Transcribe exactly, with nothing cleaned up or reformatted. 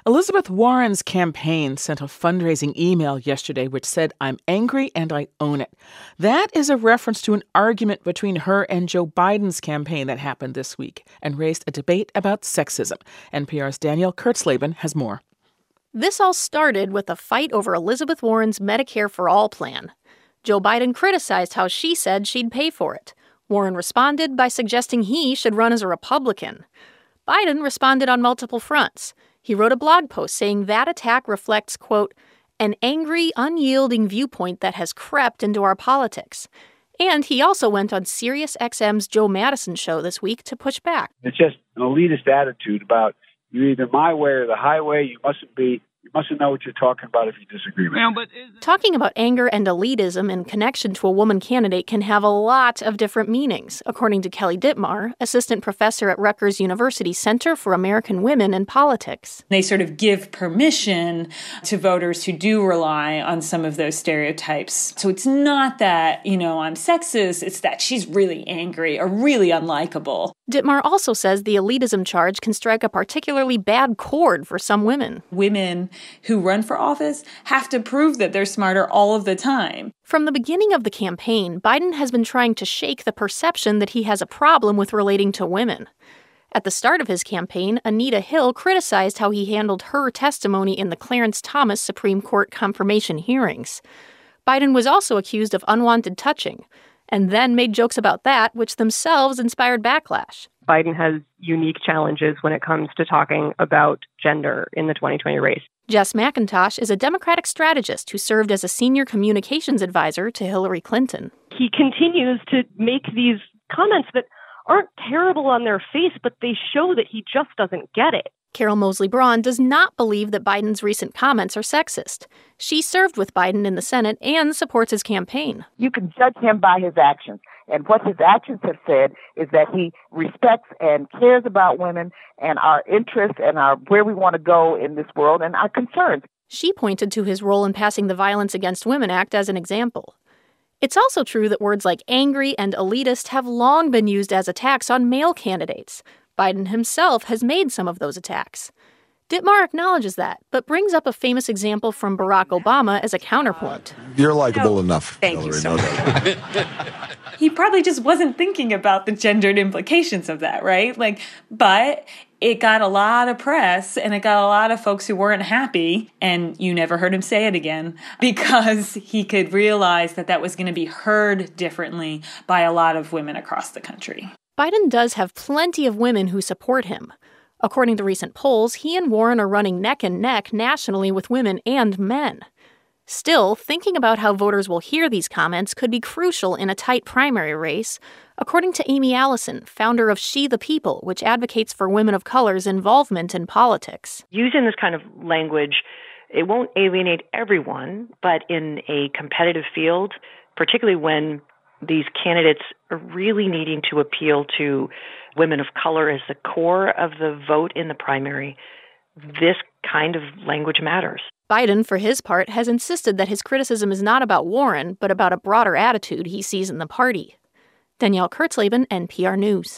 Elizabeth Warren's campaign sent a fundraising email yesterday which said, "I'm angry and I own it." That is a reference to an argument between her and Joe Biden's campaign that happened this week and raised a debate about sexism. N P R's Danielle Kurtzleben has more. This all started with a fight over Elizabeth Warren's Medicare for All plan. Joe Biden criticized how she said she'd pay for it. Warren responded by suggesting he should run as a Republican. Biden responded on multiple fronts. He wrote a blog post saying that attack reflects, quote, an angry, unyielding viewpoint that has crept into our politics. And he also went on Sirius X M's Joe Madison show this week to push back. It's just an elitist attitude about you're either my way or the highway. You mustn't be. You mustn't know what you're talking about if you disagree with me. But talking about anger and elitism in connection to a woman candidate can have a lot of different meanings, according to Kelly Dittmar, assistant professor at Rutgers University Center for American Women in Politics. They sort of give permission to voters who do rely on some of those stereotypes. So it's not that, you know, I'm sexist, it's that she's really angry or really unlikable. Dittmar also says the elitism charge can strike a particularly bad chord for some women. Women who run for office have to prove that they're smarter all of the time. From the beginning of the campaign, Biden has been trying to shake the perception that he has a problem with relating to women. At the start of his campaign, Anita Hill criticized how he handled her testimony in the Clarence Thomas Supreme Court confirmation hearings. Biden was also accused of unwanted touching, and then made jokes about that, which themselves inspired backlash. Biden has unique challenges when it comes to talking about gender in the twenty twenty race. Jess McIntosh is a Democratic strategist who served as a senior communications advisor to Hillary Clinton. He continues to make these comments that aren't terrible on their face, but they show that he just doesn't get it. Carol Mosley Braun does not believe that Biden's recent comments are sexist. She served with Biden in the Senate and supports his campaign. You can judge him by his actions. And what his actions have said is that he respects and cares about women and our interests and our where we want to go in this world and our concerns. She pointed to his role in passing the Violence Against Women Act as an example. It's also true that words like angry and elitist have long been used as attacks on male candidates. Biden himself has made some of those attacks. Dittmar acknowledges that, but brings up a famous example from Barack Obama as a counterpoint. You're likable no, enough, Thank Hillary, you so no much. He probably just wasn't thinking about the gendered implications of that, right? Like, but it got a lot of press and it got a lot of folks who weren't happy, and you never heard him say it again because he could realize that that was going to be heard differently by a lot of women across the country. Biden does have plenty of women who support him. According to recent polls, he and Warren are running neck and neck nationally with women and men. Still, thinking about how voters will hear these comments could be crucial in a tight primary race, according to Amy Allison, founder of She the People, which advocates for women of color's involvement in politics. Using this kind of language, it won't alienate everyone, but in a competitive field, particularly when these candidates are really needing to appeal to women of color as the core of the vote in the primary, this kind of language matters. Biden, for his part, has insisted that his criticism is not about Warren, but about a broader attitude he sees in the party. Danielle Kurtzleben, N P R News.